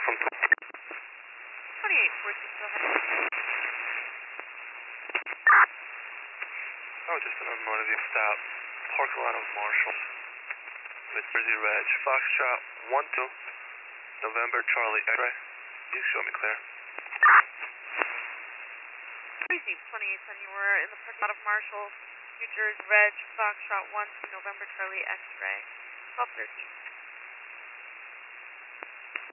from 2846, go ahead. Oh, just an unmotivated stop. Parking lot of Marshall. Mid Jersey Reg. Foxtrot 12. November Charlie X-ray. You show me clear. Receive 2810, you were in the parking lot of Marshall, New Jersey Reg, Foxtrot 12, November Charlie X-ray, 1213.